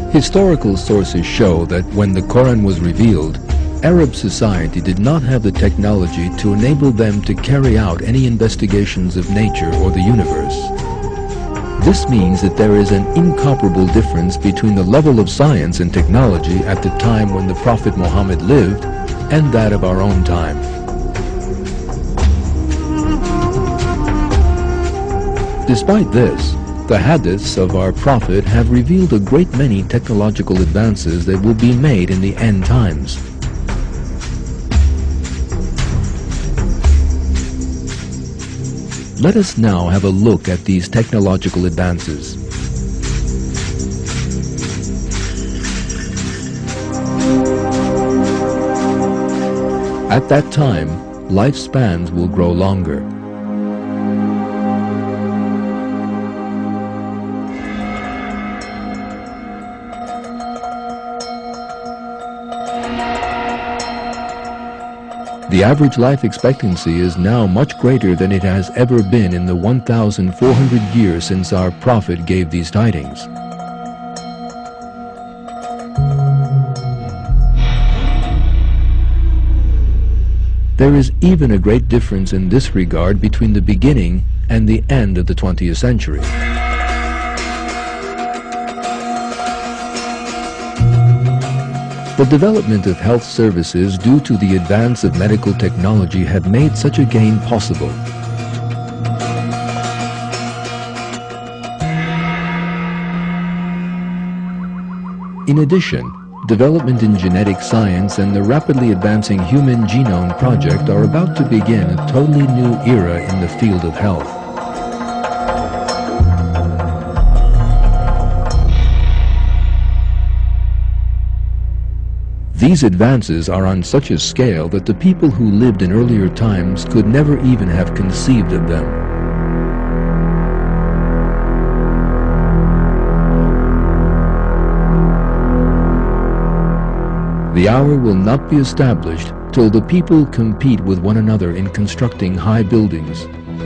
Historical sources show that when the Quran was revealed, Arab society did not have the technology to enable them to carry out any investigations of nature or the universe. This means that there is an incomparable difference between the level of science and technology at the time when the Prophet Muhammad lived and that of our own time. Despite this, the hadiths of our Prophet have revealed a great many technological advances that will be made in the end times. Let us now have a look at these technological advances. At that time, lifespans will grow longer. The average life expectancy is now much greater than it has ever been in the 1,400 years since our Prophet gave these tidings. There is even a great difference in this regard between the beginning and the end of the 20th century. The development of health services due to the advance of medical technology have made such a gain possible. In addition, development in genetic science and the rapidly advancing Human Genome Project are about to begin a totally new era in the field of health. These advances are on such a scale that the people who lived in earlier times could never even have conceived of them. The hour will not be established till the people compete with one another in constructing high buildings.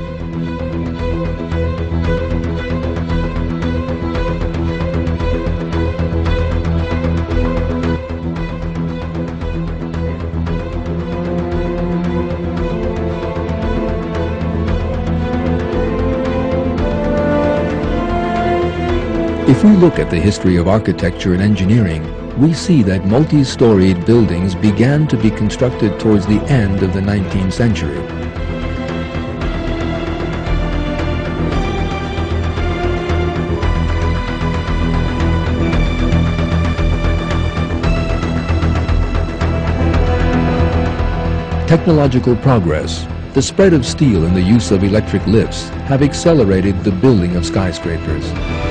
If we look at the history of architecture and engineering, we see that multi-storied buildings began to be constructed towards the end of the 19th century. Technological progress, the spread of steel and the use of electric lifts have accelerated the building of skyscrapers.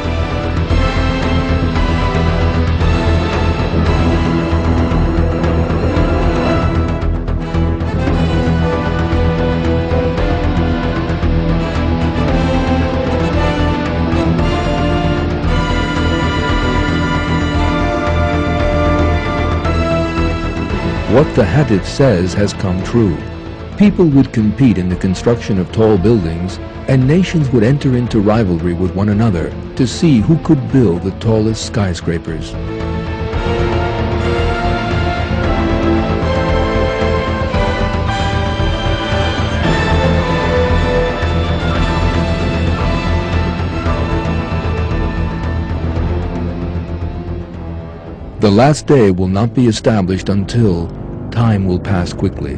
What the hadith says has come true. People would compete in the construction of tall buildings, and nations would enter into rivalry with one another to see who could build the tallest skyscrapers. The last day will not be established until time will pass quickly.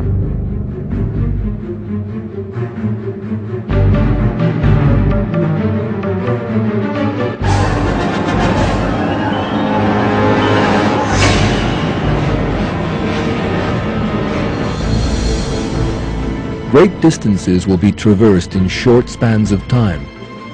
Great distances will be traversed in short spans of time.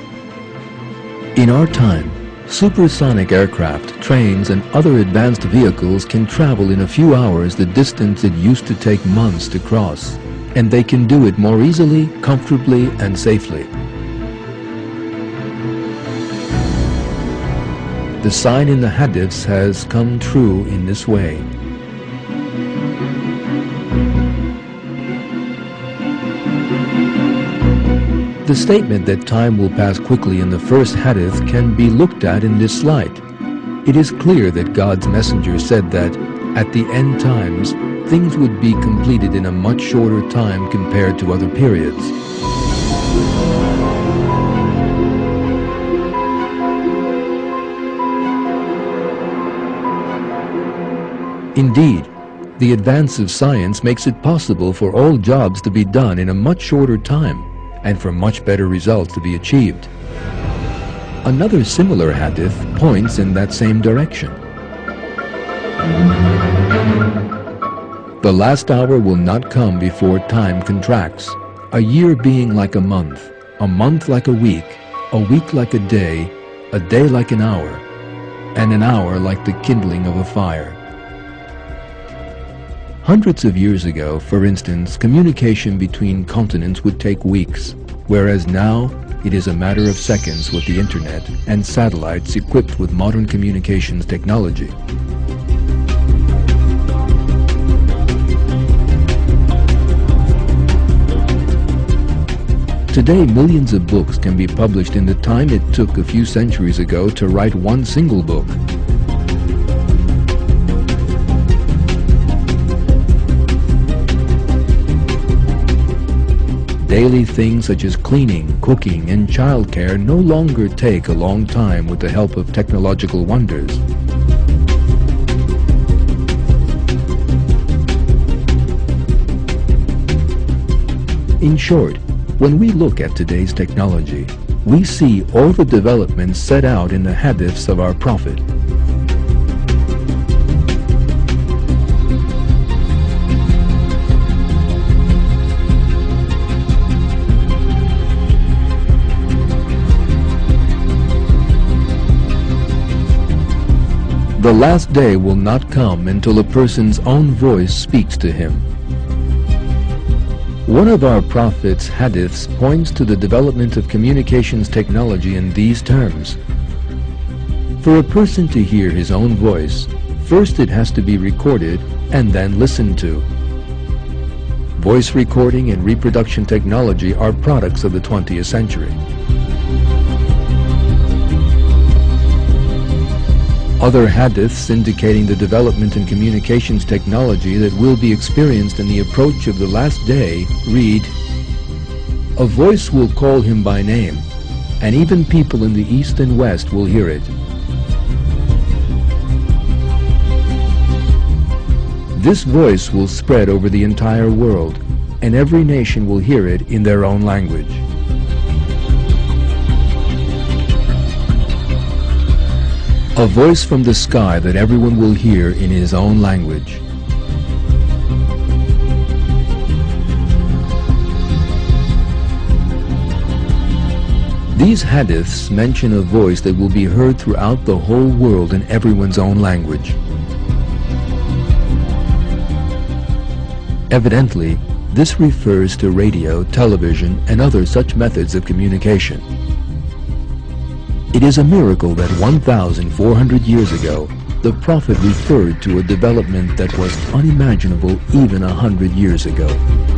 In our time, supersonic aircraft, trains, and other advanced vehicles can travel in a few hours the distance it used to take months to cross, and they can do it more easily, comfortably, and safely. The sign in the hadiths has come true in this way. The statement that time will pass quickly in the first hadith can be looked at in this light. It is clear that God's messenger said that, at the end times, things would be completed in a much shorter time compared to other periods. Indeed, the advance of science makes it possible for all jobs to be done in a much shorter time and for much better results to be achieved. Another similar hadith points in that same direction. The last hour will not come before time contracts, a year being like a month like a week like a day like an hour, and an hour like the kindling of a fire. Hundreds of years ago, for instance, communication between continents would take weeks, whereas now it is a matter of seconds with the internet and satellites equipped with modern communications technology. Today, millions of books can be published in the time it took a few centuries ago to write one single book. Daily things such as cleaning, cooking, and childcare no longer take a long time with the help of technological wonders. In short, when we look at today's technology, we see all the developments set out in the hadiths of our Prophet. The last day will not come until a person's own voice speaks to him. One of our Prophet's hadiths points to the development of communications technology in these terms. For a person to hear his own voice, first it has to be recorded and then listened to. Voice recording and reproduction technology are products of the 20th century. Other hadiths indicating the development in communications technology that will be experienced in the approach of the last day read, "A voice will call him by name, and even people in the east and west will hear it. This voice will spread over the entire world, and every nation will hear it in their own language." A voice from the sky that everyone will hear in his own language. These hadiths mention a voice that will be heard throughout the whole world in everyone's own language. Evidently, this refers to radio, television, and other such methods of communication. It is a miracle that 1,400 years ago, the Prophet referred to a development that was unimaginable even 100 years ago.